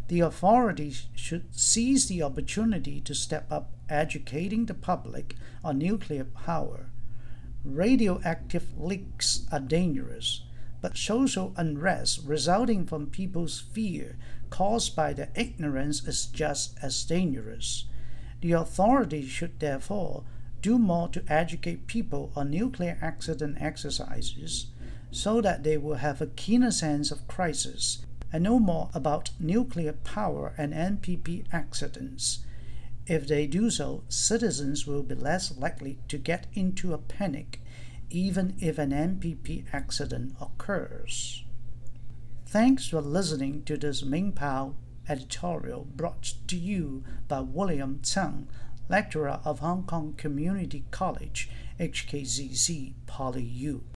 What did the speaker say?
The authorities should seize the opportunity to step up educating the public on nuclear power. Radioactive leaks are dangerous, but social unrest resulting from people's fear caused by their ignorance is just as dangerous. The authorities should therefore do more to educate people on nuclear accident exercises so that they will have a keener sense of crisis and know more about nuclear power and NPP accidents. If they do so, citizens will be less likely to get into a panic even if an NPP accident occurs. Thanks for listening to this Ming Pao editorial brought to you by William Tsang, lecturer of Hong Kong Community College, HKZC Poly U.